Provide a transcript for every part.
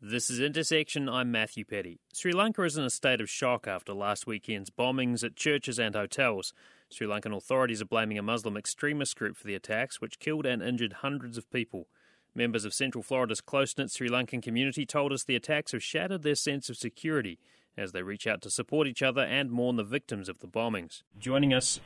This is Intersection. I'm Matthew Petty. Sri Lanka is in a state of shock after last weekend's bombings at churches and hotels. Sri Lankan authorities are blaming a Muslim extremist group for the attacks, which killed and injured hundreds of people. Members of Central Florida's close-knit Sri Lankan community told us the attacks have shattered their sense of security as they reach out to support each other and mourn the victims of the bombings. Joining us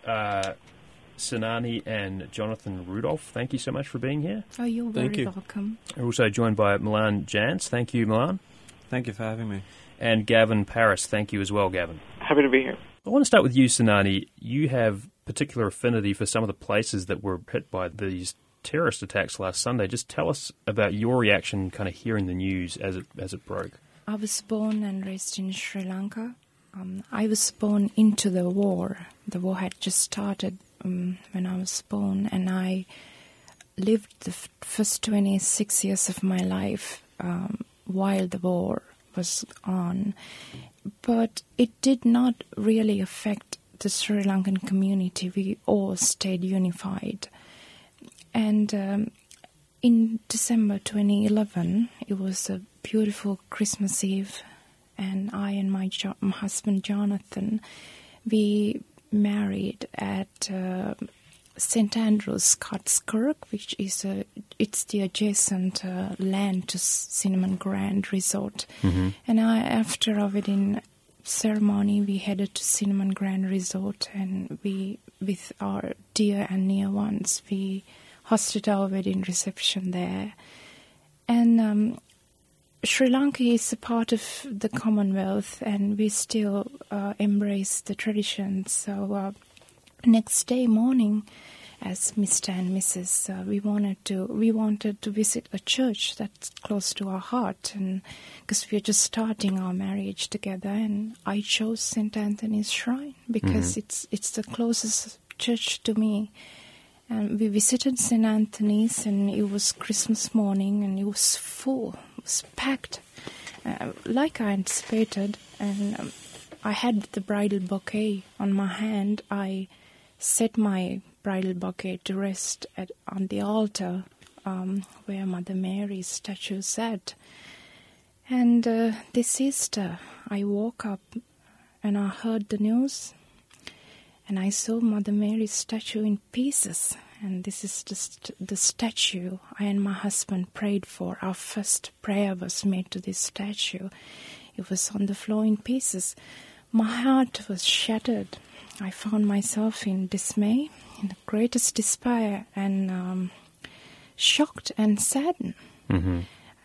Senani and Jonathan Rudolph, thank you so much for being here. Oh, you're very welcome. We're also joined by Milan Jantz. Thank you, Milan. Thank you for having me. And Gavin Paris. Thank you as well, Gavin. Happy to be here. I want to start with you, Senani. You have particular affinity for some of the places that were hit by these terrorist attacks last Sunday. Just tell us about your reaction kind of hearing the news as it broke. I was born and raised in Sri Lanka. I was born into the war. The war had just started when I was born, and I lived the first 26 years of my life while the war was on. But it did not really affect the Sri Lankan community. We all stayed unified. And in December 2011, it was a beautiful Christmas Eve, and I and my husband Jonathan, we married at St. Andrew's, Scottskirk, which is it's the adjacent land to Cinnamon Grand Resort. Mm-hmm. And after our wedding ceremony, we headed to Cinnamon Grand Resort, and we, with our dear and near ones, we hosted our wedding reception there. And Sri Lanka is a part of the Commonwealth, and we still embrace the traditions. So next day morning, as Mr. and Mrs., we wanted to visit a church that's close to our heart, and because we're just starting our marriage together, and I chose St. Anthony's Shrine because it's the closest church to me. And we visited St. Anthony's, and it was Christmas morning, and it was full. It was packed, like I anticipated. And I had the bridal bouquet on my hand. I set my bridal bouquet to rest on the altar where Mother Mary's statue sat. And this Easter, I woke up and I heard the news. And I saw Mother Mary's statue in pieces. And this is just the statue I and my husband prayed for. Our first prayer was made to this statue. It was on the floor in pieces. My heart was shattered. I found myself in dismay, in the greatest despair, and shocked and saddened. Mm-hmm.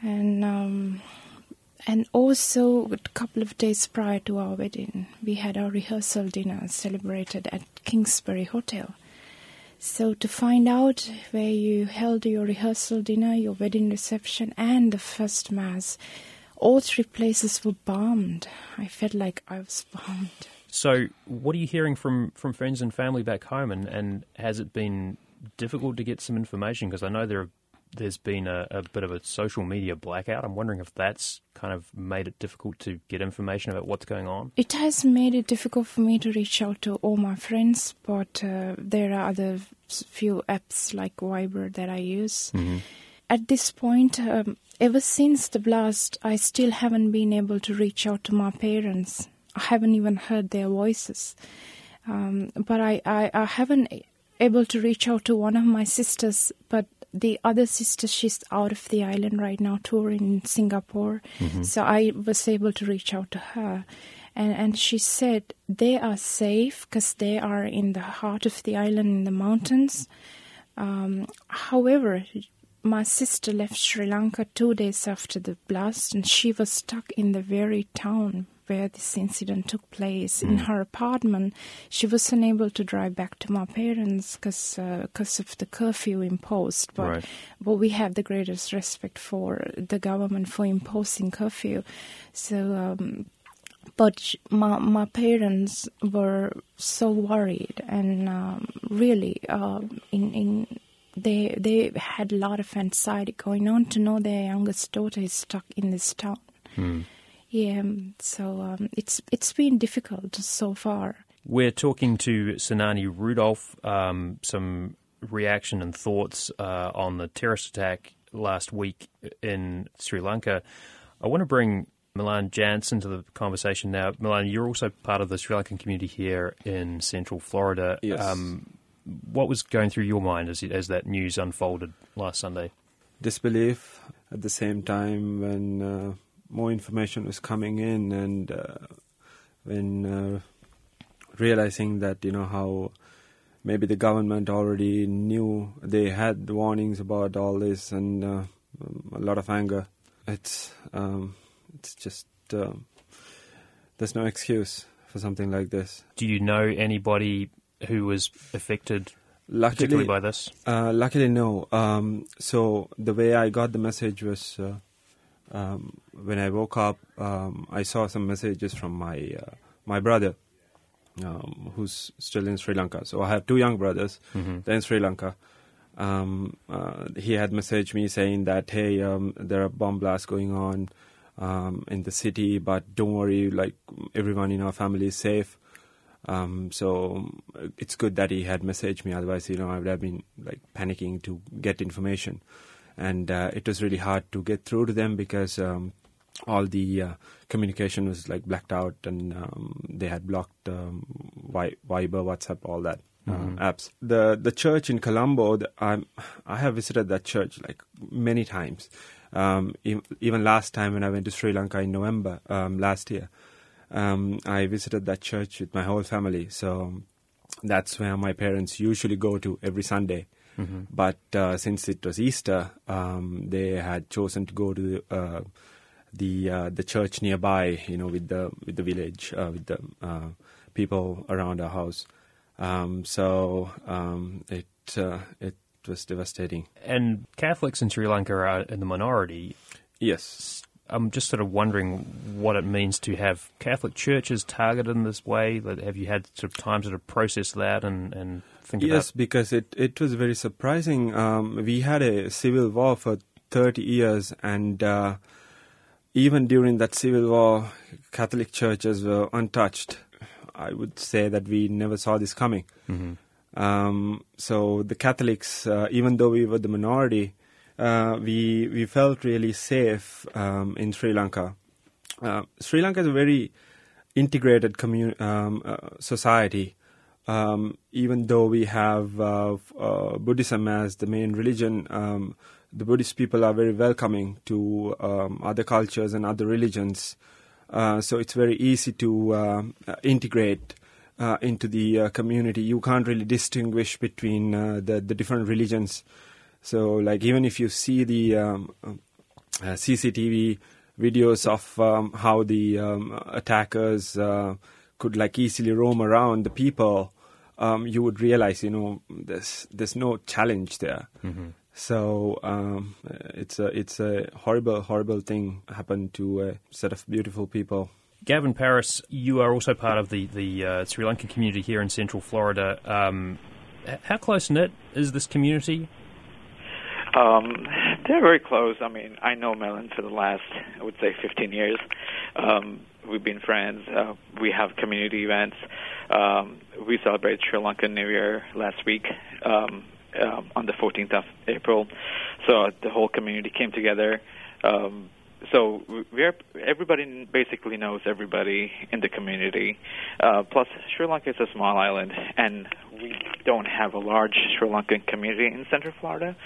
And also, a couple of days prior to our wedding, we had our rehearsal dinner celebrated at Kingsbury Hotel. So to find out where you held your rehearsal dinner, your wedding reception, and the first Mass, all three places were bombed. I felt like I was bombed. So what are you hearing from friends and family back home, and has it been difficult to get some information? Because I know there's been a bit of a social media blackout. I'm wondering if that's kind of made it difficult to get information about what's going on. It has made it difficult for me to reach out to all my friends, but there are other few apps like Viber that I use. Mm-hmm. At this point, ever since the blast, I still haven't been able to reach out to my parents. I haven't even heard their voices. But I haven't able to reach out to one of my sisters, but the other sister, she's out of the island right now, touring in Singapore. Mm-hmm. So I was able to reach out to her. And she said they are safe because they are in the heart of the island in the mountains. However, my sister left Sri Lanka 2 days after the blast, and she was stuck in the very town where this incident took place. In her apartment, she was unable to drive back to my parents because of the curfew imposed. But we have the greatest respect for the government for imposing curfew. So, but my parents were so worried, and really, they had a lot of anxiety going on to know their youngest daughter is stuck in this town. Yeah, so it's been difficult so far. We're talking to Senani Rudolph, some reaction and thoughts on the terrorist attack last week in Sri Lanka. I want to bring Milan Jansen to the conversation now. Milan, you're also part of the Sri Lankan community here in Central Florida. Yes. What was going through your mind as that news unfolded last Sunday? Disbelief at the same time when more information was coming in, and when realizing that, how maybe the government already knew, they had warnings about all this, and a lot of anger. It's just there's no excuse for something like this. Do you know anybody who was affected particularly by this? Luckily, no. So the way I got the message was when I woke up, I saw some messages from my brother, who's still in Sri Lanka. So I have two young brothers. They're in Sri Lanka. He had messaged me saying that, hey, there are bomb blasts going on in the city, but don't worry, like, everyone in our family is safe. So it's good that he had messaged me. Otherwise, I would have been like panicking to get information. And it was really hard to get through to them because all the communication was like blacked out, and they had blocked Viber, WhatsApp, all that apps. The church in Colombo, I have visited that church like many times. Even last time when I went to Sri Lanka in November last year, I visited that church with my whole family. So that's where my parents usually go to every Sunday. But since it was Easter, they had chosen to go to the church nearby, with the village, with the people around our house. So it was devastating. And Catholics in Sri Lanka are in the minority. Yes. I'm just sort of wondering what it means to have Catholic churches targeted in this way. Have you had sort of time to process that and think about it? Yes, because it was very surprising. We had a civil war for 30 years, and even during that civil war, Catholic churches were untouched. I would say that we never saw this coming. So the Catholics, even though we were the minority, we felt really safe in Sri Lanka. Sri Lanka is a very integrated society. Even though we have Buddhism as the main religion, the Buddhist people are very welcoming to other cultures and other religions. So it's very easy to integrate into the community. You can't really distinguish between the different religions. So, like, even if you see the CCTV videos of how the attackers could, like, easily roam around the people, you would realize, there's no challenge there. So it's a horrible thing happened to a set of beautiful people. Gavin Paris, you are also part of the Sri Lankan community here in Central Florida. How close-knit is this community? They're very close. I mean, I know Milan for the last, I would say, 15 years. We've been friends. We have community events. We celebrated Sri Lankan New Year last week on the 14th of April. So the whole community came together. So everybody basically knows everybody in the community. Plus, Sri Lanka is a small island, and we don't have a large Sri Lankan community in Central Florida.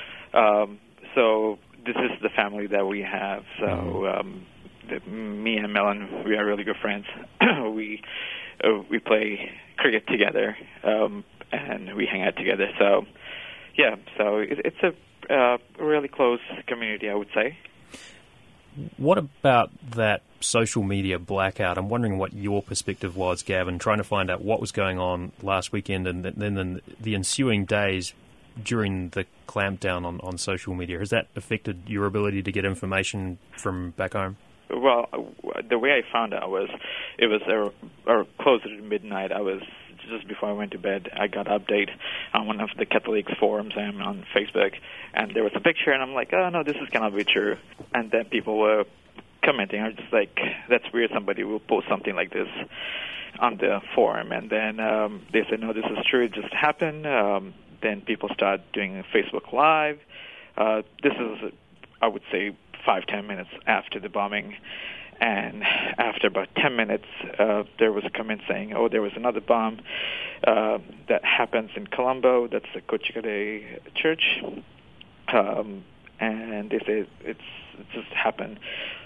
So this is the family that we have. So me and Milan, we are really good friends. We play cricket together, and we hang out together. So yeah, so it's a really close community, I would say. What about that social media blackout? I'm wondering what your perspective was, Gavin, trying to find out what was going on last weekend and then the ensuing days during the clampdown on social media. Has that affected your ability to get information from back home? Well, the way I found out was it was closer to midnight. I was just before I went to bed. I got an update on one of the Catholic forums and on Facebook, and there was a picture, and I'm like, oh no, this is cannot be true. And then people were commenting. I was just like, that's weird. Somebody will post something like this on the forum, and then they said, no, this is true. It just happened. Then people start doing Facebook Live. This is, I would say, 5-10 minutes after the bombing. And after about 10 minutes, there was a comment saying, "Oh, there was another bomb that happens in Colombo. That's the Kochikade church." And they say it just happened.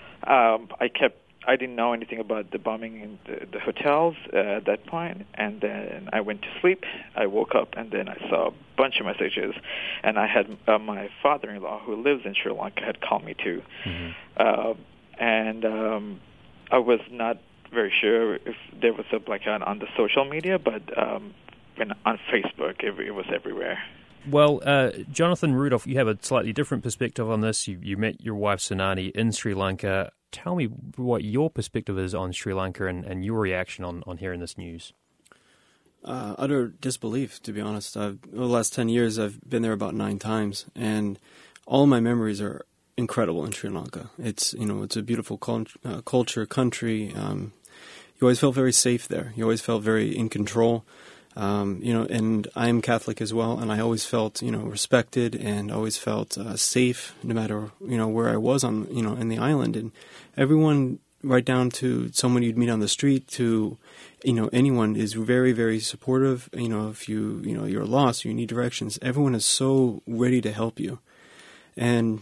I didn't know anything about the bombing in the hotels at that point, and then I went to sleep. I woke up, and then I saw a bunch of messages, and I had my father-in-law, who lives in Sri Lanka, had called me too. And I was not very sure if there was a blackout on the social media, but on Facebook, it was everywhere. Well, Jonathan Rudolph, you have a slightly different perspective on this. You met your wife Sanani in Sri Lanka. Tell me what your perspective is on Sri Lanka and your reaction on hearing this news. Utter disbelief, to be honest. Over the last 10 years, I've been there about 9 times, and all my memories are incredible in Sri Lanka. It's a beautiful culture, country. You always felt very safe there. You always felt very in control. And I am Catholic as well, and I always felt, respected and always felt safe no matter, where I was on, in the island. And everyone, right down to someone you'd meet on the street to, anyone is very, very supportive. If you're lost, you need directions, everyone is so ready to help you. And,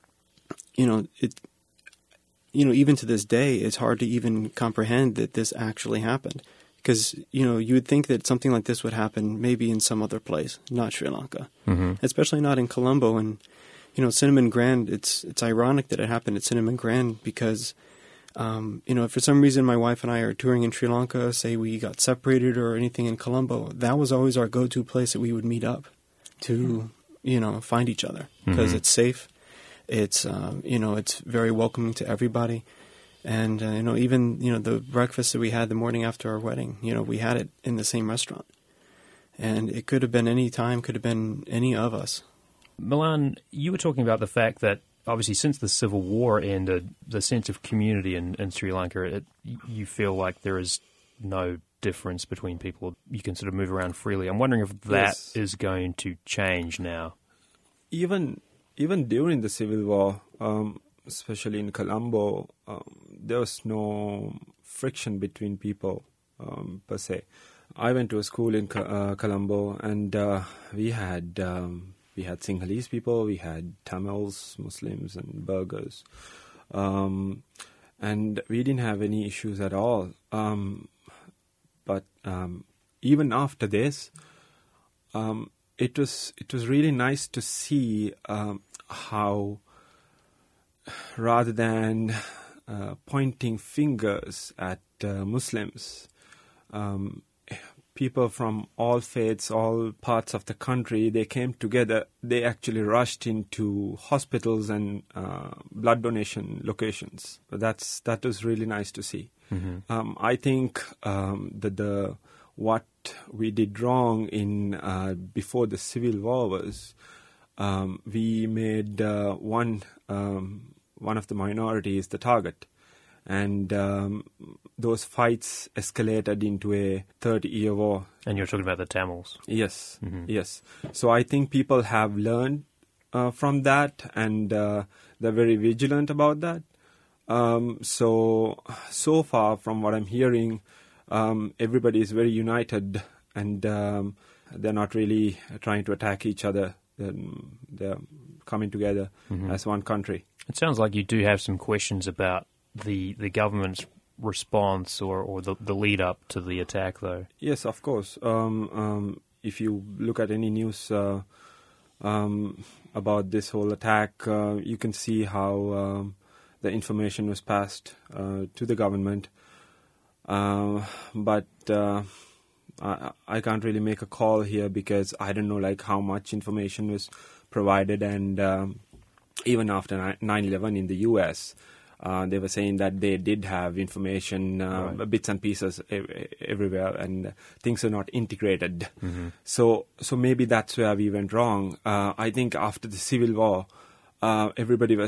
even to this day, it's hard to even comprehend that this actually happened. Because, you would think that something like this would happen maybe in some other place, not Sri Lanka. Especially not in Colombo. And, Cinnamon Grand, it's ironic that it happened at Cinnamon Grand because, if for some reason my wife and I are touring in Sri Lanka, say we got separated or anything in Colombo, that was always our go-to place that we would meet up to, find each other. Because it's safe. It's, it's very welcoming to everybody. And, even, the breakfast that we had the morning after our wedding, we had it in the same restaurant. And it could have been any time, could have been any of us. Milan, you were talking about the fact that, obviously, since the civil war ended, the sense of community in Sri Lanka, you feel like there is no difference between people. You can sort of move around freely. I'm wondering if that is going to change now. Even during the civil war, especially in Colombo, there was no friction between people per se. I went to a school in Colombo, and we had Sinhalese people, we had Tamils, Muslims, and Burghers, and we didn't have any issues at all. But even after this, it was really nice to see how, rather than pointing fingers at Muslims, people from all faiths, all parts of the country, they came together. They actually rushed into hospitals and blood donation locations. That was really nice to see. I think that what we did wrong in before the civil war was we made one of the minorities the target. And those fights escalated into a 30-year war. And you're talking about the Tamils. Yes, yes. So I think people have learned from that, and they're very vigilant about that. So far, from what I'm hearing, everybody is very united, and they're not really trying to attack each other. They're coming together as one country. It sounds like you do have some questions about the government's response or the lead up to the attack, though. Yes, of course. If you look at any news about this whole attack, you can see how the information was passed to the government. But I can't really make a call here because I don't know how much information was provided, and even after 9/11 in the U.S., they were saying that they did have information, bits and pieces everywhere, and things are not integrated. So maybe that's where we went wrong. I think after the Civil War, everybody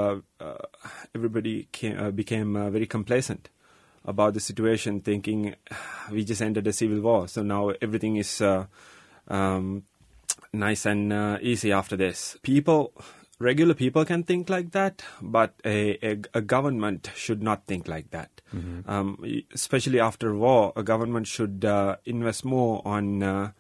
became very complacent about the situation, thinking we just entered a civil war, so now everything is nice and easy after this. People regular people can think like that, but a government should not think like that. Especially after war, a government should invest more on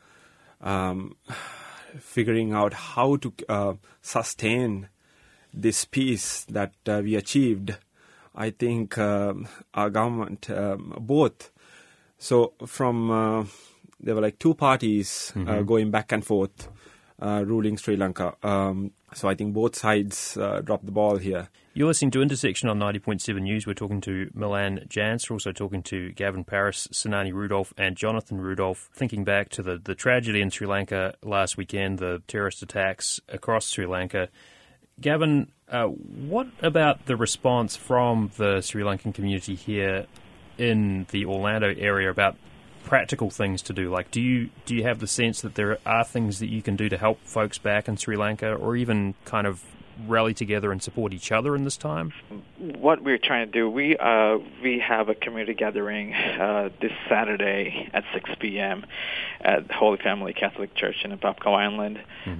figuring out how to sustain this peace that we achieved. I think our government, both. So from there were like two parties going back and forth, ruling Sri Lanka. So I think both sides dropped the ball here. You're listening to Intersection on 90.7 News. We're talking to Milan Jans. We're also talking to Gavin Paris, Sinani Rudolph and Jonathan Rudolph, thinking back to the tragedy in Sri Lanka last weekend, the terrorist attacks across Sri Lanka. Gavin, what about the response from the Sri Lankan community here in the Orlando area about practical things to do? Like, do you have the sense that there are things that you can do to help folks back in Sri Lanka, or even kind of rally together and support each other in this time? What we're trying to do, we have a community gathering this Saturday at 6 p.m. at Holy Family Catholic Church in Apopka Island.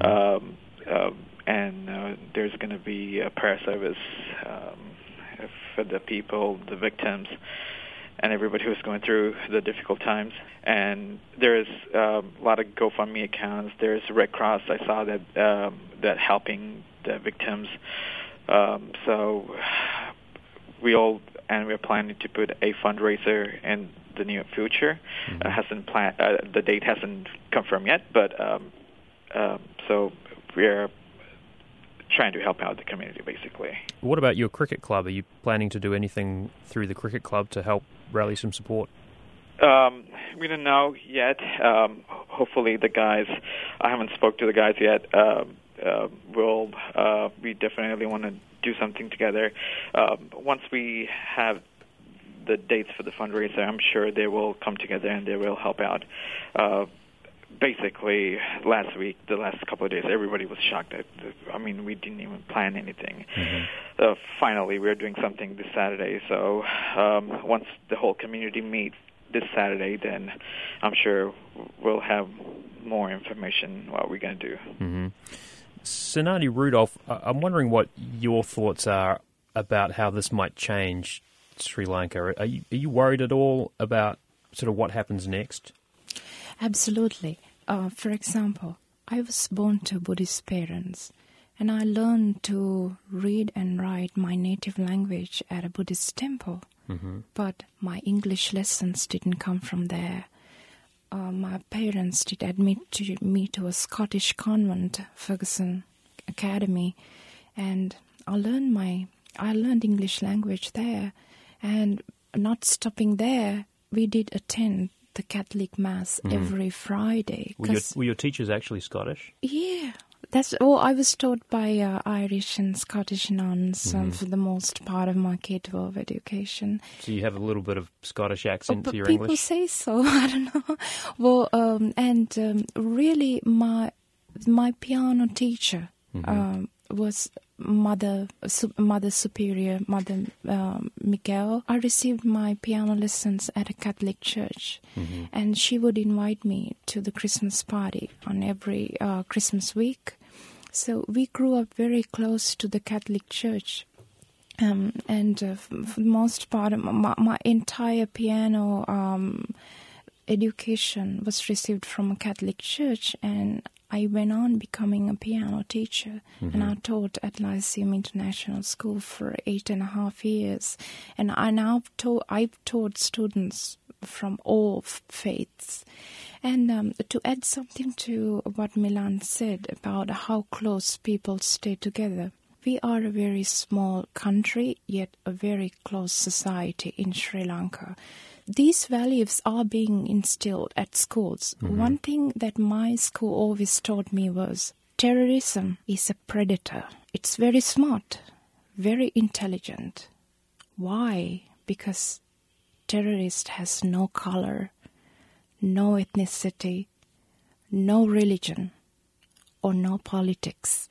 And there's going to be a prayer service for the people, the victims, and everybody who's going through the difficult times. And there's a lot of GoFundMe accounts. There's Red Cross. I saw that helping the victims. So we're planning to put a fundraiser in the near future. The date hasn't confirmed yet, but so we're trying to help out the community, basically. What about your cricket club? Are you planning to do anything through the cricket club to help rally some support? We don't know yet. Hopefully the guys, I haven't spoke to the guys yet, we definitely want to do something together. Once we have the dates for the fundraiser, I'm sure they will come together and they will help out. Basically, last week, the last couple of days, everybody was shocked. We didn't even plan anything. Finally, we're doing something this Saturday. So once the whole community meets this Saturday, then I'm sure we'll have more information what we're going to do. Sinani Rudolph, I'm wondering what your thoughts are about how this might change Sri Lanka. Are you worried at all about sort of what happens next? Absolutely. For example, I was born to Buddhist parents, and I learned to read and write my native language at a Buddhist temple. But my English lessons didn't come from there. My parents did admit me to a Scottish convent, Ferguson Academy, and I learned English language there. And not stopping there, we did attend the Catholic Mass every Friday. Were your teachers actually Scottish? Yeah. I was taught by Irish and Scottish nuns for the most part of my K-12 education. So you have a little bit of Scottish accent to your people English? People say so. I don't know. Well, really, my piano teacher was Mother Superior, Mother Miguel. I received my piano lessons at a Catholic church, and she would invite me to the Christmas party on every Christmas week. So we grew up very close to the Catholic Church. And for the most part, my entire piano education was received from a Catholic church, and I went on becoming a piano teacher, and I taught at Lyceum International School for 8.5 years. And I've taught students from all faiths. And to add something to what Milan said about how close people stay together, we are a very small country, yet a very close society in Sri Lanka. These values are being instilled at schools. One thing that my school always taught me was terrorism is a predator. It's very smart, very intelligent. Why? Because terrorist has no color, no ethnicity, no religion, or no politics.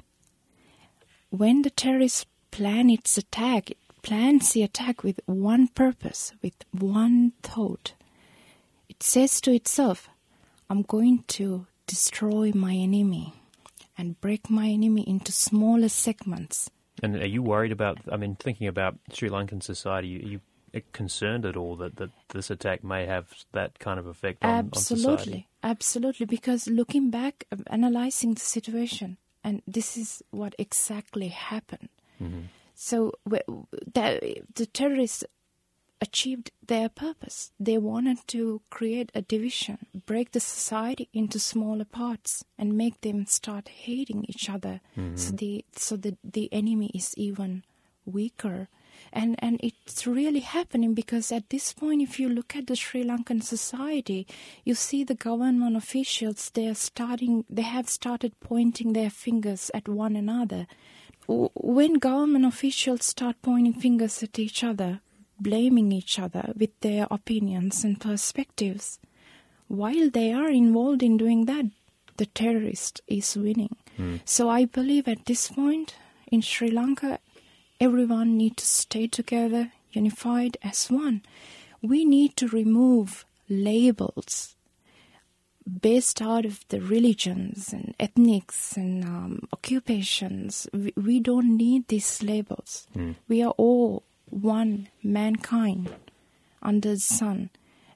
When the terrorist plans the attack with one purpose, with one thought. It says to itself, I'm going to destroy my enemy, and break my enemy into smaller segments. And are you worried about, thinking about Sri Lankan society, are you concerned at all that this attack may have that kind of effect on society? Absolutely, because looking back, analyzing the situation, and this is what exactly happened. Mm-hmm. So the terrorists achieved their purpose. They wanted to create a division, break the society into smaller parts, and make them start hating each other. Mm-hmm. So the enemy is even weaker. And it's really happening because at this point, if you look at the Sri Lankan society, you see the government officials, they have started pointing their fingers at one another. When government officials start pointing fingers at each other, blaming each other with their opinions and perspectives, while they are involved in doing that, the terrorist is winning. So I believe at this point in Sri Lanka, everyone needs to stay together, unified as one. We need to remove labels based out of the religions and ethnics and occupations. We don't need these labels. We are all one mankind under the sun.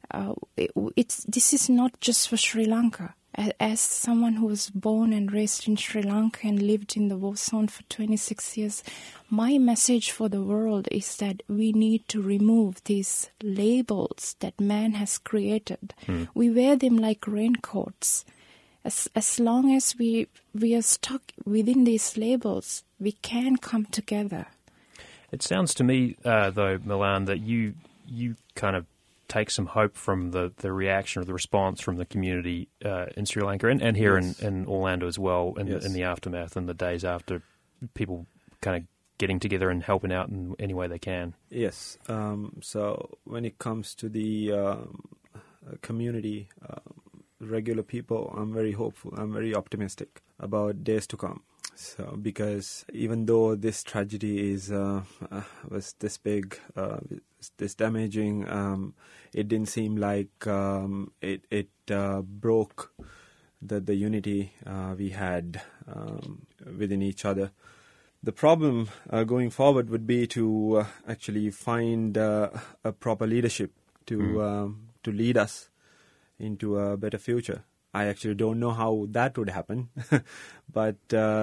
This is not just for Sri Lanka. As someone who was born and raised in Sri Lanka and lived in the war zone for 26 years, my message for the world is that we need to remove these labels that man has created. We wear them like raincoats. As long as we are stuck within these labels, we can come together. It sounds to me, though, Milan, that you kind of take some hope from the reaction or the response from the community in Sri Lanka and here in Orlando as well in the aftermath and the days after, people kind of getting together and helping out in any way they can. Yes. So when it comes to the community, regular people, I'm very hopeful. I'm very optimistic about days to come. So, because even though this tragedy was this big, this damaging, it didn't seem like it broke the unity we had within each other. The problem going forward would be to actually find a proper leadership to lead us into a better future. I actually don't know how that would happen, but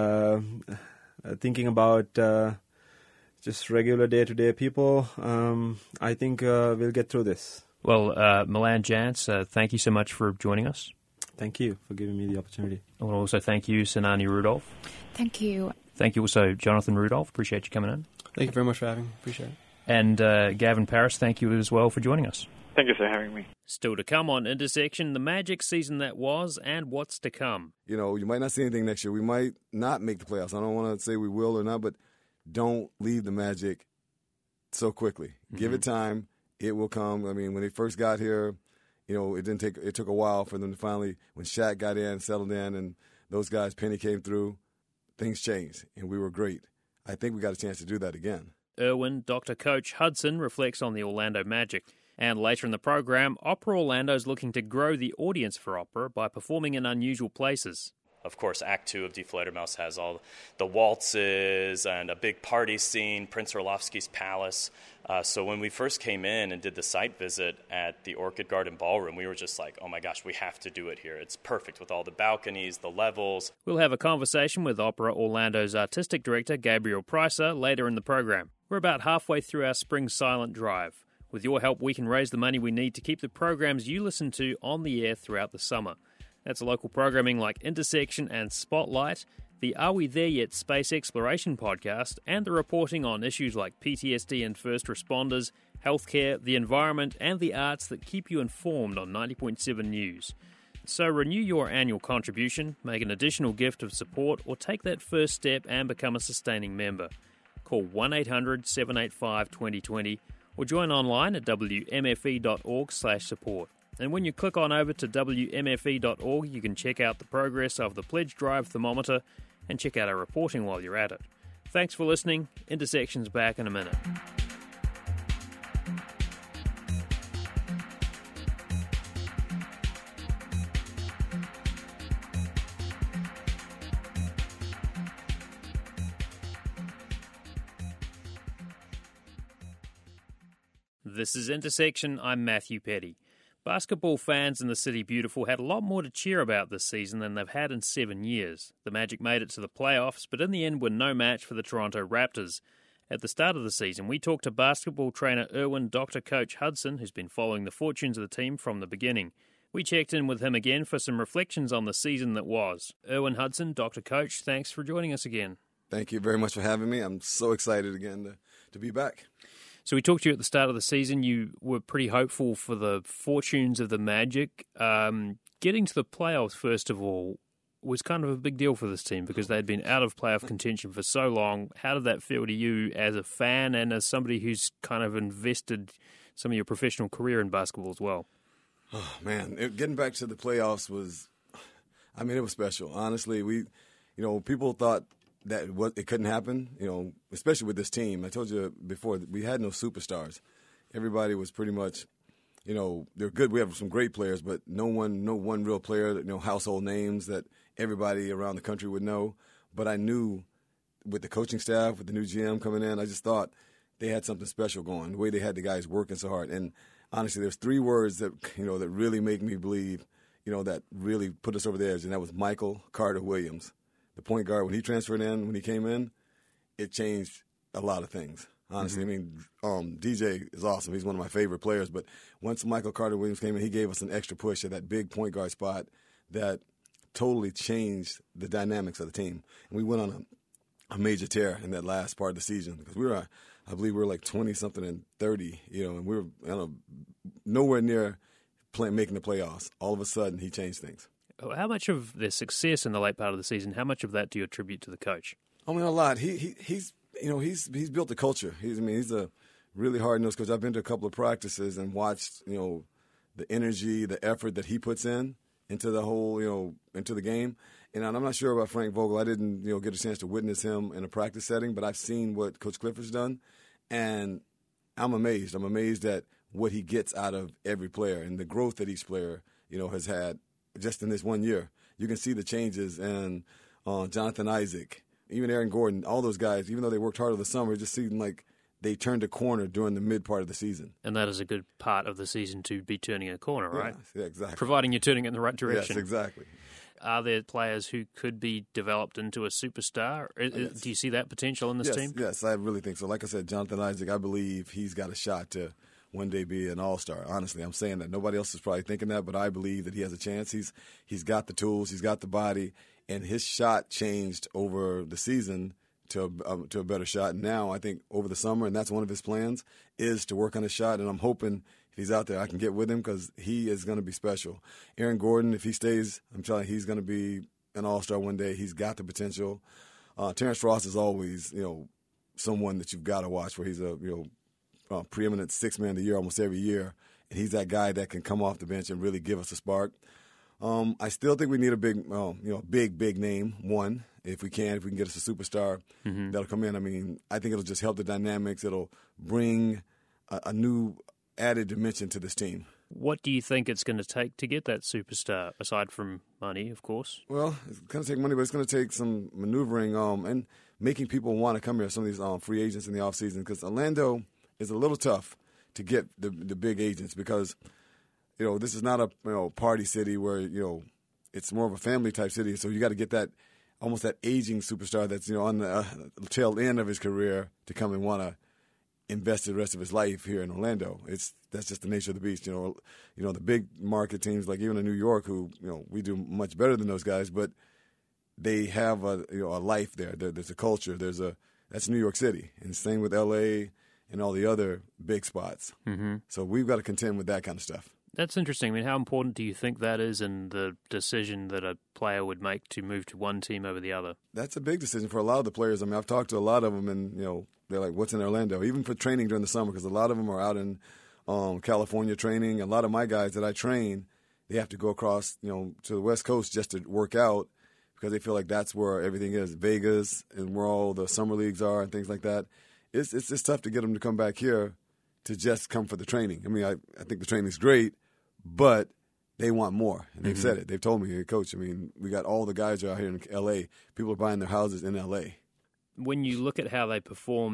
thinking about just regular day-to-day people, I think we'll get through this. Well, Milan Jantz, thank you so much for joining us. Thank you for giving me the opportunity. I want to also thank you, Senani Rudolph. Thank you. Thank you also, Jonathan Rudolph. Appreciate you coming in. Thank you very much for having me. Appreciate it. And Gavin Paris, thank you as well for joining us. Thank you for having me. Still to come on Intersection, the magic season that was and what's to come. You know, you might not see anything next year. We might not make the playoffs. I don't want to say we will or not, but don't leave the magic so quickly. Give it time. It will come. I mean, when they first got here, you know, it took a while for them to finally, when Shaq got in, settled in, and those guys, Penny came through, things changed, and we were great. I think we got a chance to do that again. Irwin, Dr. Coach Hudson reflects on the Orlando Magic. And later in the program, Opera Orlando's looking to grow the audience for opera by performing in unusual places. Of course, Act 2 of Die Fledermaus has all the waltzes and a big party scene, Prince Orlovsky's Palace. So when we first came in and did the site visit at the Orchid Garden Ballroom, we were just like, oh my gosh, we have to do it here. It's perfect with all the balconies, the levels. We'll have a conversation with Opera Orlando's artistic director, Gabriel Pricer, later in the program. We're about halfway through our spring silent drive. With your help, we can raise the money we need to keep the programs you listen to on the air throughout the summer. That's local programming like Intersection and Spotlight, the Are We There Yet Space Exploration podcast, and the reporting on issues like PTSD and first responders, healthcare, the environment, and the arts that keep you informed on 90.7 News. So renew your annual contribution, make an additional gift of support, or take that first step and become a sustaining member. Call 1-800-785-2020 or join online at wmfe.org/support. And when you click on over to wmfe.org, you can check out the progress of the Pledge Drive thermometer and check out our reporting while you're at it. Thanks for listening. Intersection's back in a minute. This is Intersection. I'm Matthew Petty. Basketball fans in the City Beautiful had a lot more to cheer about this season than they've had in 7 years. The Magic made it to the playoffs, but in the end were no match for the Toronto Raptors. At the start of the season, we talked to basketball trainer Irwin Dr. Coach Hudson, who's been following the fortunes of the team from the beginning. We checked in with him again for some reflections on the season that was. Irwin Hudson, Dr. Coach, thanks for joining us again. Thank you very much for having me. I'm so excited again to be back. So we talked to you at the start of the season. You were pretty hopeful for the fortunes of the Magic. Getting to the playoffs, first of all, was kind of a big deal for this team because they'd been out of playoff contention for so long. How did that feel to you as a fan and as somebody who's kind of invested some of your professional career in basketball as well? Oh, man, getting back to the playoffs was, it was special. Honestly, people thought that it couldn't happen, especially with this team. I told you before, we had no superstars. Everybody was pretty much, they're good. We have some great players, but no one real player, household names that everybody around the country would know. But I knew with the coaching staff, with the new GM coming in, I just thought they had something special going, the way they had the guys working so hard. And honestly, there's 3 words that, that really make me believe, that really put us over the edge, and that was Michael Carter Williams. The point guard, when he transferred in, when he came in, it changed a lot of things. Honestly, DJ is awesome. He's one of my favorite players. But once Michael Carter Williams came in, he gave us an extra push at that big point guard spot that totally changed the dynamics of the team. And we went on a major tear in that last part of the season because I believe we were like 20-something and 30, and we were nowhere near making the playoffs. All of a sudden, he changed things. How much of their success in the late part of the season, how much of that do you attribute to the coach? A lot. He's built the culture. He's a really hard-nosed coach. I've been to a couple of practices and watched, the energy, the effort that he puts into the whole, into the game. And I'm not sure about Frank Vogel. I didn't, get a chance to witness him in a practice setting, but I've seen what Coach Clifford's done, and I'm amazed. I'm amazed at what he gets out of every player and the growth that each player, has had. Just in this 1 year, you can see the changes in Jonathan Isaac, even Aaron Gordon, all those guys, even though they worked hard over the summer, it just seemed like they turned a corner during the mid part of the season. And that is a good part of the season to be turning a corner, right? Yeah, exactly. Providing you're turning it in the right direction. Yes, exactly. Are there players who could be developed into a superstar? Yes. Do you see that potential in this team? Yes, I really think so. Like I said, Jonathan Isaac, I believe he's got a shot to one day be an all-star. Honestly, I'm saying that. Nobody else is probably thinking that, but I believe that he has a chance. He's got the tools, he's got the body, and his shot changed over the season to a better shot. And now I think over the summer, and that's one of his plans, is to work on his shot. And I'm hoping if he's out there, I can get with him because he is going to be special. Aaron Gordon, if he stays, I'm telling you, he's going to be an all-star one day. He's got the potential. Terrence Ross is always, someone that you've got to watch where he's a, preeminent 6th man of the year almost every year, and he's that guy that can come off the bench and really give us a spark. I still think we need a big name, one, if we can get us a superstar that'll come in. I think it'll just help the dynamics. It'll bring a new added dimension to this team. What do you think it's going to take to get that superstar, aside from money, of course? Well, it's going to take money, but it's going to take some maneuvering and making people want to come here, some of these free agents in the offseason, because Orlando is a little tough to get the big agents because, this is not a party city where, it's more of a family type city. So you got to get that almost that aging superstar that's, on the tail end of his career to come and want to invest the rest of his life here in Orlando. That's just the nature of the beast. The big market teams like even in New York, who we do much better than those guys, but they have a life there. There's a culture. That's New York City, and same with L.A. and all the other big spots. Mm-hmm. So we've got to contend with that kind of stuff. That's interesting. How important do you think that is in the decision that a player would make to move to one team over the other? That's a big decision for a lot of the players. I've talked to a lot of them, and they're like, "What's in Orlando?" Even for training during the summer, because a lot of them are out in California training. A lot of my guys that I train, they have to go across, to the West Coast just to work out because they feel like that's where everything is, Vegas, and where all the summer leagues are and things like that. It's tough to get them to come back here to just come for the training. I think the training's great, but they want more. And they've said it. They've told me, "Hey, Coach, we got all the guys out here in L.A. People are buying their houses in L.A." When you look at how they performed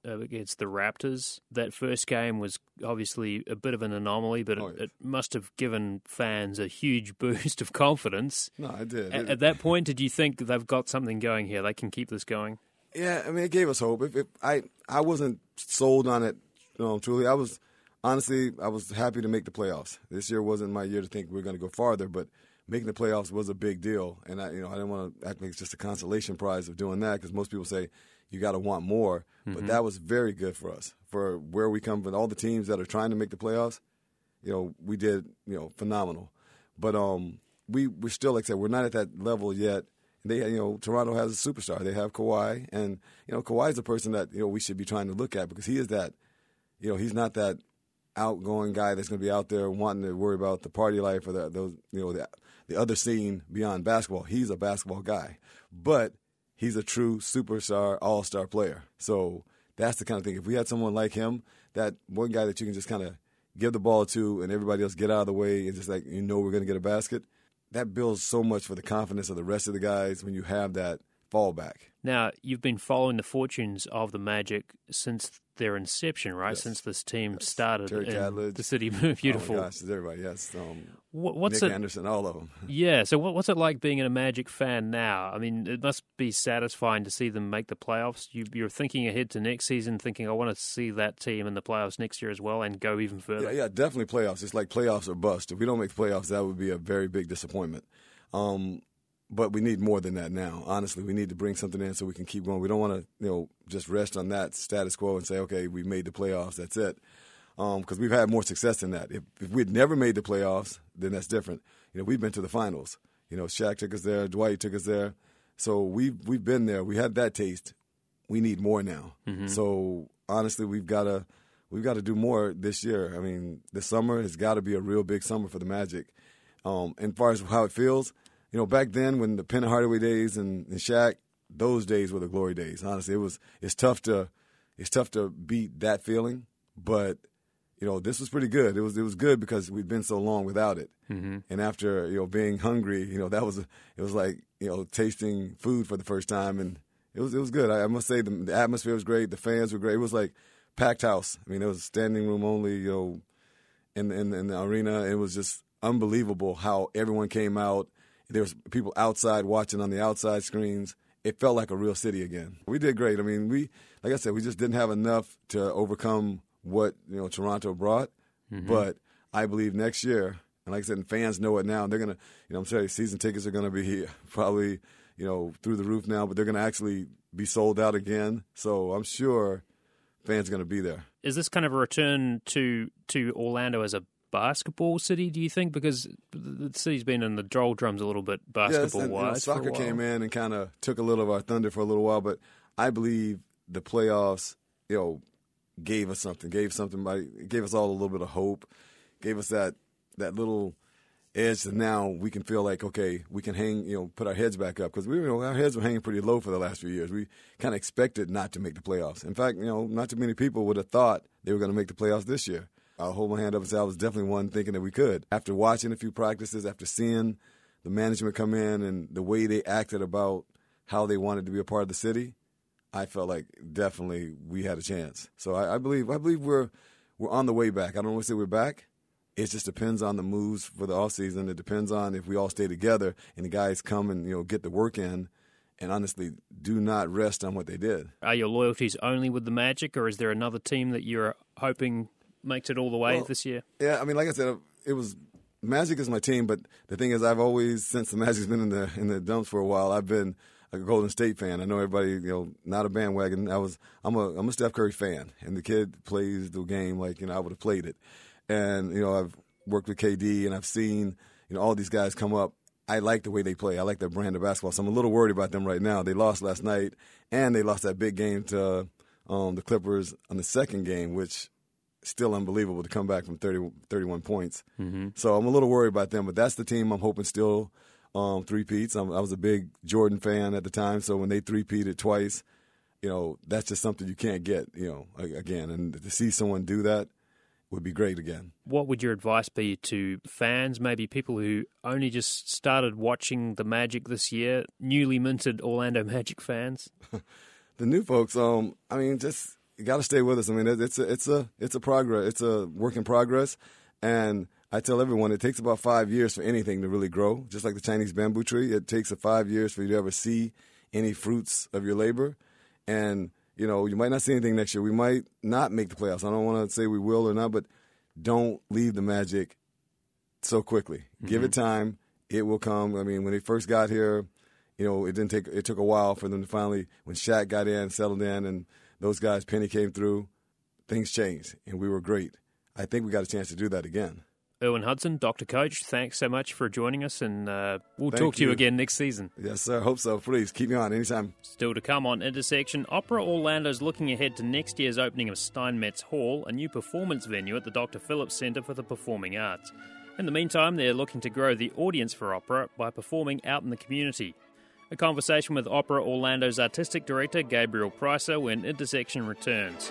against the Raptors. That first game was obviously a bit of an anomaly, but it must have given fans a huge boost of confidence. No, it did. At that point, did you think they've got something going here? They can keep this going? Yeah, I mean, it gave us hope. I wasn't sold on it, truly. I was happy to make the playoffs. This year wasn't my year to think we were going to go farther, but making the playoffs was a big deal. And I didn't want to act like it's just a consolation prize of doing that, because most people say you got to want more. But that was very good for us, for where we come from. All the teams that are trying to make the playoffs, we did, phenomenal. But we're still, like I said, we're not at that level yet. They, Toronto has a superstar. They have Kawhi, and Kawhi's the person that we should be trying to look at, because he is that. He's not that outgoing guy that's going to be out there wanting to worry about the party life or the other scene beyond basketball. He's a basketball guy, but he's a true superstar, all-star player. So that's the kind of thing. If we had someone like him, that one guy that you can just kind of give the ball to and everybody else get out of the way and just like, we're going to get a basket, that builds so much for the confidence of the rest of the guys when you have that fallback. Now, you've been following the fortunes of the Magic since their inception, right? Yes. Since this team started Terry in Cadledge. the city. Beautiful. Oh, my gosh, everybody, yes. What's Nick Anderson, all of them. Yeah, so what's it like being a Magic fan now? I mean, it must be satisfying to see them make the playoffs. You're thinking ahead to next season, thinking, I want to see that team in the playoffs next year as well and go even further. Yeah, definitely playoffs. It's like playoffs or bust. If we don't make the playoffs, that would be a very big disappointment. But we need more than that now. Honestly, we need to bring something in so we can keep going. We don't want to, just rest on that status quo and say, okay, we made the playoffs, that's it. Because we've had more success than that. If we'd never made the playoffs, then that's different. We've been to the finals. Shaq took us there, Dwight took us there. So we've been there. We had that taste. We need more now. Mm-hmm. So honestly, we've got to do more this year. I mean, the summer has got to be a real big summer for the Magic. And as far as how it feels, back then when the Penn Hardaway days and Shaq, those days were the glory days. Honestly, it's tough to beat that feeling, but this was pretty good. It was good because we'd been so long without it. Mm-hmm. And after being hungry, it was like tasting food for the first time, and it was good. I must say the atmosphere was great. The fans were great. It was like packed house. I mean, it was standing room only. In the arena, it was just unbelievable how everyone came out. There was people outside watching on the outside screens. It felt like a real city again. We did great. I mean, like I said, we just didn't have enough to overcome what Toronto brought. Mm-hmm. But I believe next year, and like I said, fans know it now. They're gonna, I'm sorry, season tickets are gonna be probably through the roof now, but they're gonna actually be sold out again. So I'm sure fans are gonna be there. Is this kind of a return to Orlando as a basketball city, do you think? Because the city's been in the doldrums a little bit basketball-wise. Soccer came in and kind of took a little of our thunder for a little while, but I believe the playoffs, gave us something. Gave us all a little bit of hope. Gave us that little edge that now we can feel like, okay, we can hang, put our heads back up. Because our heads were hanging pretty low for the last few years. We kind of expected not to make the playoffs. In fact, not too many people would have thought they were going to make the playoffs this year. I'll hold my hand up and say I was definitely one thinking that we could. After watching a few practices, after seeing the management come in and the way they acted about how they wanted to be a part of the city, I felt like definitely we had a chance. So I believe we're on the way back. I don't want to say we're back. It just depends on the moves for the offseason. It depends on if we all stay together and the guys come and get the work in. And honestly, do not rest on what they did. Are your loyalties only with the Magic, or is there another team that you're hoping makes it all the way this year? Yeah, I mean, like I said, Magic is my team, but the thing is, I've always, since the Magic's been in the dumps for a while, I've been a Golden State fan. I know everybody, not a bandwagon. I'm a Steph Curry fan, and the kid plays the game like I would have played it. And I've worked with KD, and I've seen all these guys come up. I like the way they play. I like their brand of basketball. So I'm a little worried about them right now. They lost last night, and they lost that big game to the Clippers on the second game, which still unbelievable to come back from 31 points. Mm-hmm. So I'm a little worried about them, but that's the team I'm hoping still three-peats. I was a big Jordan fan at the time, so when they three-peated twice, that's just something you can't get, again. And to see someone do that would be great again. What would your advice be to fans, maybe people who only just started watching the Magic this year, newly minted Orlando Magic fans? The new folks, just you got to stay with us. I mean, it's a progress. It's a work in progress, and I tell everyone it takes about 5 years for anything to really grow. Just like the Chinese bamboo tree, it takes 5 years for you to ever see any fruits of your labor. And you might not see anything next year. We might not make the playoffs. I don't want to say we will or not, but don't leave the magic so quickly. Mm-hmm. Give it time. It will come. I mean, when they first got here, it took a while for them to finally, when Shaq got in, settled in, and those guys, Penny came through, things changed, and we were great. I think we got a chance to do that again. Erwin Hudson, Dr. Coach, thanks so much for joining us, and we'll talk to you again next season. Yes, sir. Hope so. Please, keep me on anytime. Still to come on Intersection, Opera Orlando's looking ahead to next year's opening of Steinmetz Hall, a new performance venue at the Dr. Phillips Centre for the Performing Arts. In the meantime, they're looking to grow the audience for opera by performing out in the community. A conversation with Opera Orlando's artistic director, Gabriel Pricer, when Intersection returns.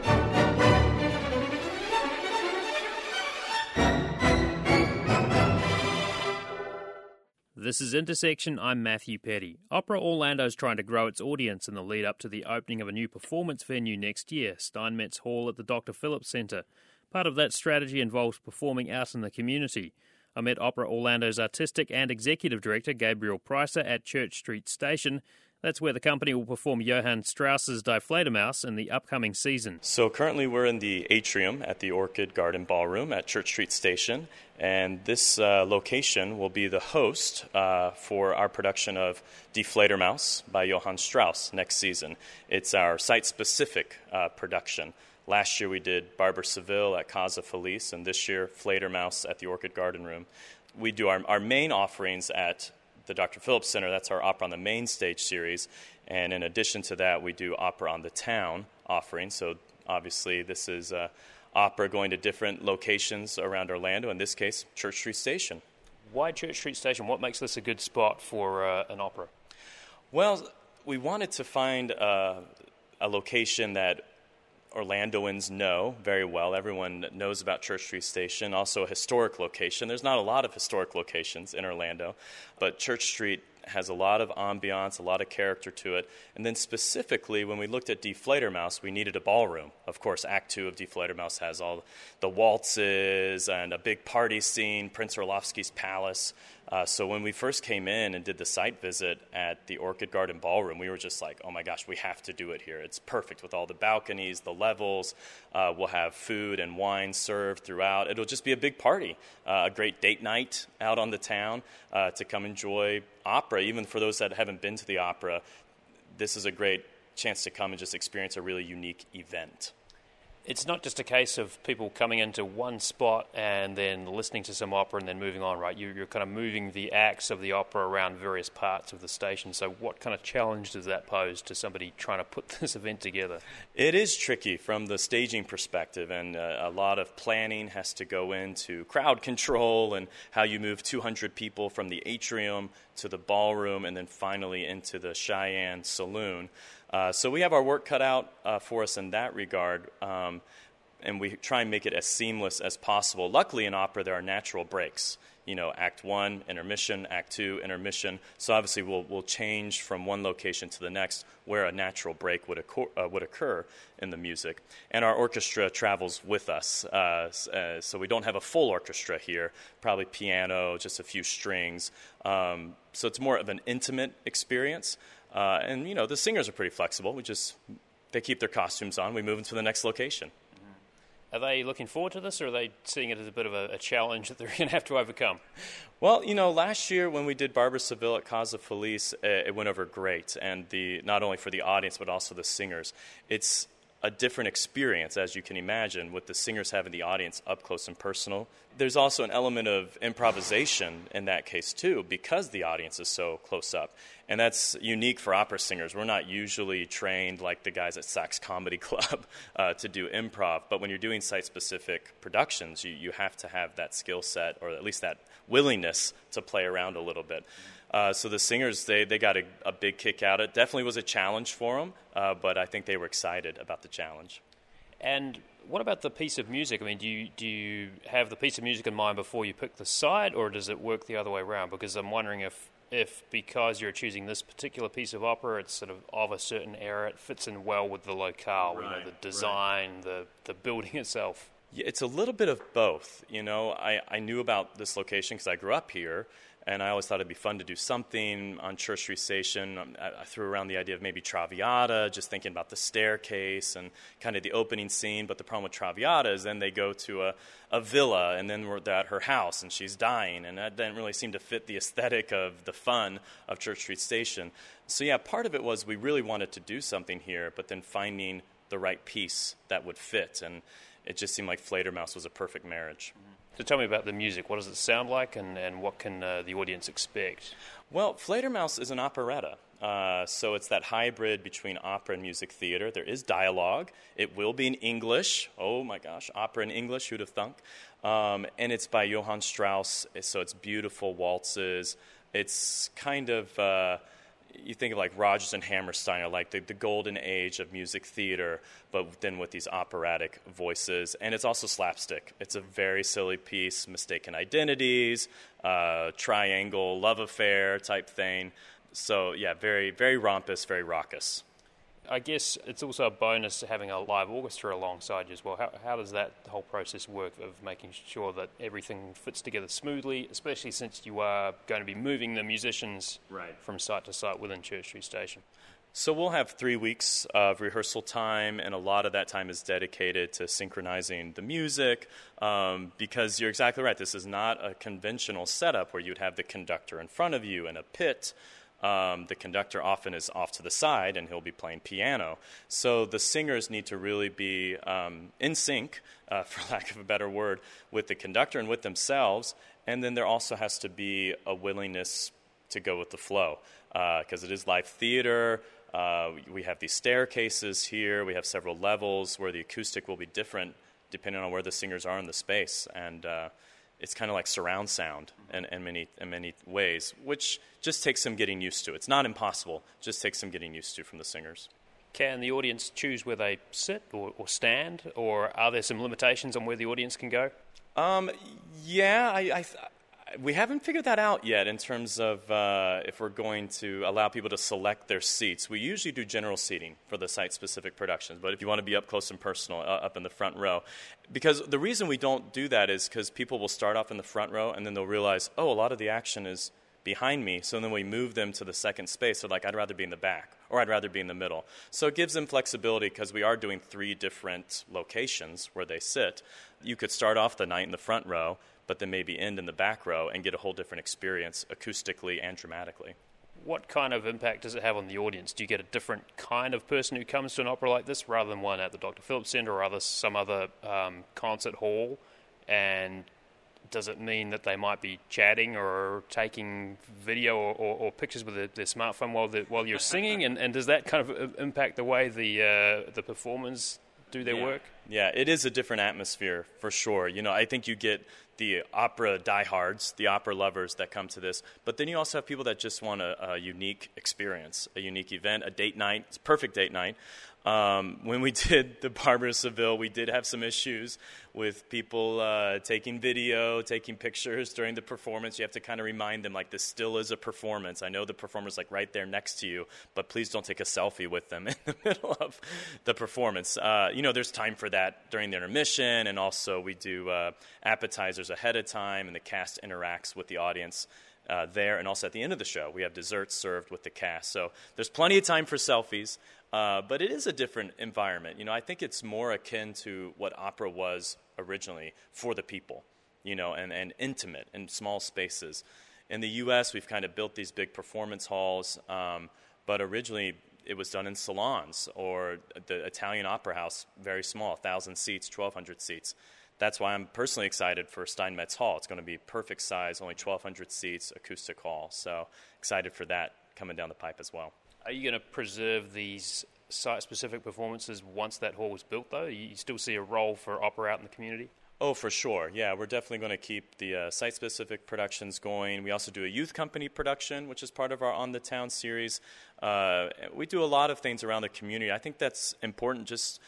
This is Intersection, I'm Matthew Petty. Opera Orlando's trying to grow its audience in the lead up to the opening of a new performance venue next year, Steinmetz Hall at the Dr. Phillips Centre. Part of that strategy involves performing out in the community. I met Opera Orlando's artistic and executive director, Gabriel Pricer, at Church Street Station. That's where the company will perform Johann Strauss's Die Fledermaus in the upcoming season. So currently we're in the atrium at the Orchid Garden Ballroom at Church Street Station, and this location will be the host for our production of Die Fledermaus by Johann Strauss next season. It's our site-specific production. Last year we did Barber Seville at Casa Feliz, and this year Fledermaus at the Orchid Garden Room. We do our main offerings at the Dr. Phillips Center. That's our Opera on the Main Stage series. And in addition to that, we do Opera on the Town offering. So obviously this is opera going to different locations around Orlando, in this case, Church Street Station. Why Church Street Station? What makes this a good spot for an opera? Well, we wanted to find a location that Orlandoans know very well. Everyone knows about Church Street Station, also a historic location. There's not a lot of historic locations in Orlando, but Church Street has a lot of ambiance, a lot of character to it. And then specifically, when we looked at Die Fledermaus, we needed a ballroom. Of course, Act 2 of Die Fledermaus has all the waltzes and a big party scene, Prince Orlovsky's palace. So when we first came in and did the site visit at the Orchid Garden Ballroom, we were just like, oh my gosh, we have to do it here. It's perfect with all the balconies, the levels. We'll have food and wine served throughout. It'll just be a big party, a great date night out on the town to come enjoy opera. Even for those that haven't been to the opera, this is a great chance to come and just experience a really unique event. It's not just a case of people coming into one spot and then listening to some opera and then moving on, right? You're kind of moving the acts of the opera around various parts of the station. So what kind of challenge does that pose to somebody trying to put this event together? It is tricky from the staging perspective, and a lot of planning has to go into crowd control and how you move 200 people from the atrium to the ballroom and then finally into the Cheyenne Saloon. So we have our work cut out for us in that regard, and we try and make it as seamless as possible. Luckily, in opera, there are natural breaks. Act 1, intermission, Act 2, intermission. So obviously, we'll change from one location to the next where a natural break would occur in the music. And our orchestra travels with us, so we don't have a full orchestra here, probably piano, just a few strings. So it's more of an intimate experience. And the singers are pretty flexible. They keep their costumes on. We move into the next location. Are they looking forward to this, or are they seeing it as a bit of a challenge that they're going to have to overcome? Well, last year when we did Barber Seville at Casa Feliz, it went over great, and not only for the audience but also the singers. It's a different experience, as you can imagine, with the singers having the audience up close and personal. There's also an element of improvisation in that case, too, because the audience is so close up. And that's unique for opera singers. We're not usually trained like the guys at Sax Comedy Club to do improv. But when you're doing site-specific productions, you have to have that skill set, or at least that willingness to play around a little bit. So the singers, they got a big kick out of it. Definitely was a challenge for them, but I think they were excited about the challenge. And what about the piece of music? I mean, do you have the piece of music in mind before you pick the site, or does it work the other way around? Because I'm wondering if if because you're choosing this particular piece of opera, it's sort of a certain era, it fits in well with the locale, Right, the design, the building itself. Yeah, it's a little bit of both. I knew about this location because I grew up here, and I always thought it'd be fun to do something on Church Street Station. I threw around the idea of maybe Traviata, just thinking about the staircase and kind of the opening scene. But the problem with Traviata is then they go to a villa, and then we're at her house, and she's dying. And that didn't really seem to fit the aesthetic of the fun of Church Street Station. So, yeah, part of it was we really wanted to do something here, but then finding the right piece that would fit. And it just seemed like Fledermaus was a perfect marriage. So tell me about the music. What does it sound like, and what can the audience expect? Well, Fledermaus is an operetta. So it's that hybrid between opera and music theater. There is dialogue. It will be in English. Oh, my gosh, opera in English, who'd have thunk? And it's by Johann Strauss, so it's beautiful waltzes. It's kind of... you think of like Rodgers and Hammerstein, or like the golden age of music theater, but then with these operatic voices. And it's also slapstick. It's a very silly piece, mistaken identities, triangle love affair type thing. So, yeah, very, very rompous, very raucous. I guess it's also a bonus having a live orchestra alongside you as well. How does that whole process work of making sure that everything fits together smoothly, especially since you are going to be moving the musicians from site to site within Church Street Station? So we'll have 3 weeks of rehearsal time, and a lot of that time is dedicated to synchronizing the music, because you're exactly right. This is not a conventional setup where you'd have the conductor in front of you in a pit. The conductor often is off to the side, and he'll be playing piano. So the singers need to really be in sync, for lack of a better word, with the conductor and with themselves. And then there also has to be a willingness to go with the flow, because it is live theater. We have these staircases here. We have several levels where the acoustic will be different depending on where the singers are in the space. And it's kind of like surround sound in many ways, which just takes some getting used to. It's not impossible, just takes some getting used to from the singers. Can the audience choose where they sit or stand, or are there some limitations on where the audience can go? Yeah, we haven't figured that out yet in terms of if we're going to allow people to select their seats. We usually do general seating for the site-specific productions, but if you want to be up close and personal, up in the front row. Because the reason we don't do that is because people will start off in the front row, and then they'll realize, oh, a lot of the action is behind me, so then we move them to the second space. They're like, I'd rather be in the back, or I'd rather be in the middle. So it gives them flexibility because we are doing 3 different locations where they sit. You could start off the night in the front row, but then maybe end in the back row and get a whole different experience acoustically and dramatically. What kind of impact does it have on the audience? Do you get a different kind of person who comes to an opera like this rather than one at the Dr. Phillips Center or some other concert hall? And does it mean that they might be chatting or taking video or pictures with their smartphone while you're singing? And does that kind of impact the way the performers do their work? Yeah, it is a different atmosphere for sure. I think you get the opera diehards, the opera lovers that come to this, but then you also have people that just want a unique experience, a unique event, a date night. It's a perfect date night. When we did the Barber of Seville, we did have some issues with people taking video, taking pictures during the performance. You have to kind of remind them, like, this still is a performance. I know the performer's, like, right there next to you, but please don't take a selfie with them in the middle of the performance. There's time for that during the intermission, and also we do appetizers ahead of time, and the cast interacts with the audience there. And also at the end of the show, we have desserts served with the cast. So there's plenty of time for selfies. But it is a different environment. I think it's more akin to what opera was originally for the people, and intimate in small spaces. In the U.S., we've kind of built these big performance halls, but originally it was done in salons, or the Italian Opera House, very small, 1,000 seats, 1,200 seats. That's why I'm personally excited for Steinmetz Hall. It's going to be perfect size, only 1,200 seats, acoustic hall. So excited for that coming down the pipe as well. Are you going to preserve these site-specific performances once that hall is built, though? You still see a role for opera out in the community? Oh, for sure. Yeah, we're definitely going to keep the site-specific productions going. We also do a youth company production, which is part of our On the Town series. We do a lot of things around the community. I think that's important, just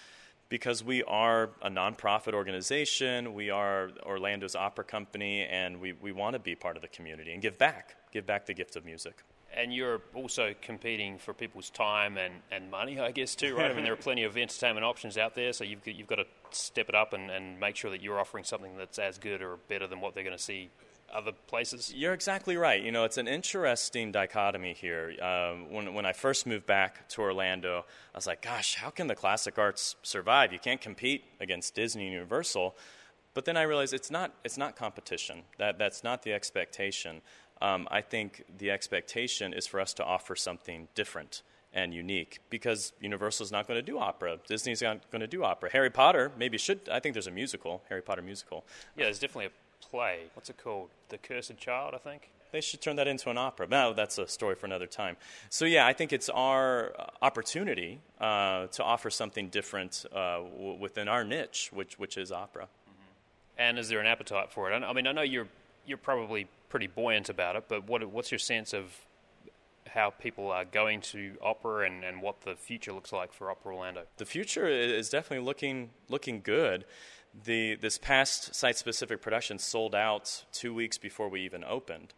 because we are a nonprofit organization, we are Orlando's opera company, and we want to be part of the community and give back the gift of music. And you're also competing for people's time and money, I guess, too, right? I mean, there are plenty of entertainment options out there, so you've got to step it up and make sure that you're offering something that's as good or better than what they're going to see other places. You're exactly right. It's an interesting dichotomy here. When I first moved back to Orlando, I was like, gosh, how can the classic arts survive? You can't compete against Disney and Universal. But then I realized it's not competition. That's not the expectation. I think the expectation is for us to offer something different and unique, because Universal's not going to do opera. Disney's not going to do opera. Harry Potter maybe should. I think there's a musical, Harry Potter musical. Yeah, there's definitely a play. What's it called? The Cursed Child, I think. They should turn that into an opera. No, that's a story for another time. So, yeah, I think it's our opportunity to offer something different within our niche, which is opera. Mm-hmm. And is there an appetite for it? I mean, I know you're probably pretty buoyant about it, but what's your sense of how people are going to opera and what the future looks like for Opera Orlando? The future is definitely looking good. This past site-specific production sold out 2 weeks before we even opened.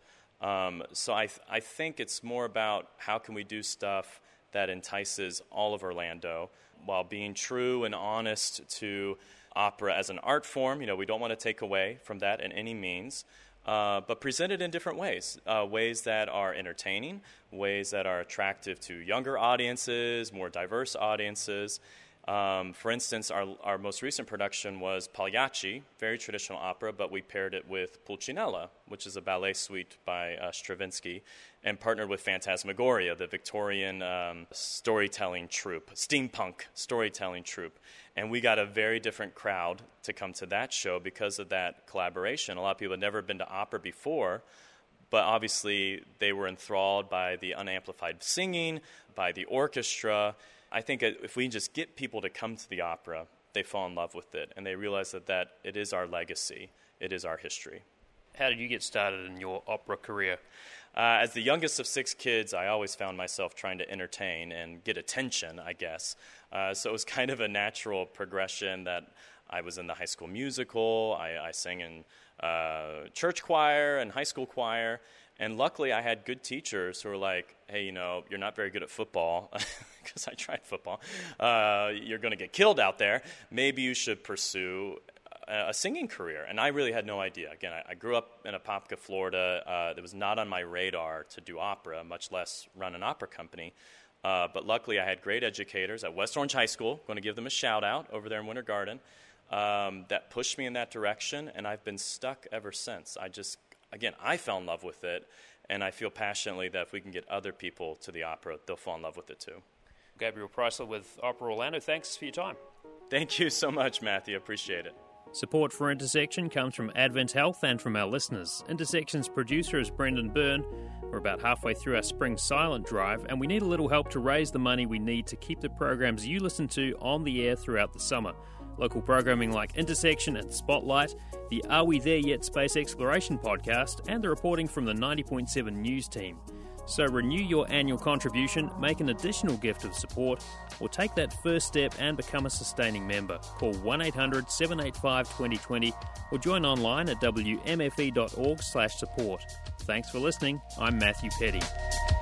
So I think it's more about how can we do stuff that entices all of Orlando while being true and honest to opera as an art form. We don't want to take away from that in any means. But presented in different ways, ways that are entertaining, ways that are attractive to younger audiences, more diverse audiences. For instance, our most recent production was Pagliacci, very traditional opera, but we paired it with Pulcinella, which is a ballet suite by Stravinsky, and partnered with Phantasmagoria, the Victorian storytelling troupe, steampunk storytelling troupe. And we got a very different crowd to come to that show because of that collaboration. A lot of people had never been to opera before, but obviously they were enthralled by the unamplified singing, by the orchestra. I think if we just get people to come to the opera, they fall in love with it, and they realize that it is our legacy, it is our history. How did you get started in your opera career? As the youngest of 6 kids, I always found myself trying to entertain and get attention, I guess. So it was kind of a natural progression that I was in the High School Musical, I sang in church choir and high school choir, and luckily I had good teachers who were like, hey, you're not very good at football, because I tried football. You're going to get killed out there. Maybe you should pursue a singing career. And I really had no idea. Again, I grew up in Apopka, Florida. It was not on my radar to do opera, much less run an opera company. But luckily, I had great educators at West Orange High School, going to give them a shout-out over there in Winter Garden, that pushed me in that direction, and I've been stuck ever since. I fell in love with it, and I feel passionately that if we can get other people to the opera, they'll fall in love with it too. Gabriel Preisler with Opera Orlando, thanks for your time. Thank you so much, Matthew. Appreciate it. Support for Intersection comes from Advent Health and from our listeners. Intersection's producer is Brendan Byrne. We're about halfway through our spring silent drive, and we need a little help to raise the money we need to keep the programs you listen to on the air throughout the summer. Local programming like Intersection and Spotlight, the Are We There Yet Space Exploration podcast, and the reporting from the 90.7 News team. So renew your annual contribution, make an additional gift of support, or take that first step and become a sustaining member. Call 1-800-785-2020 or join online at wmfe.org/support. Thanks for listening. I'm Matthew Petty.